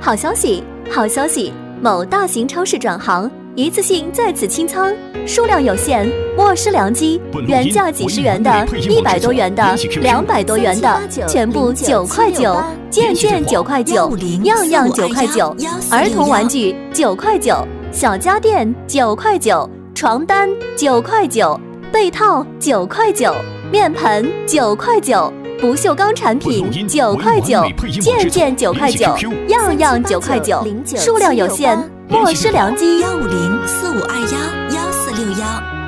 好消息，好消息！某大型超市转行，一次性在此清仓，数量有限，卧室良机，原价几十元的、100多元的、200多元的，全部9块9，件件9块9，样样9块9，儿童玩具9块9，小家电9块9，床单9块9，被套9块9，面盆9块9。不锈钢产品9块9，件件9块9，样样9块9，数量有限，卧室良机。 15045211461。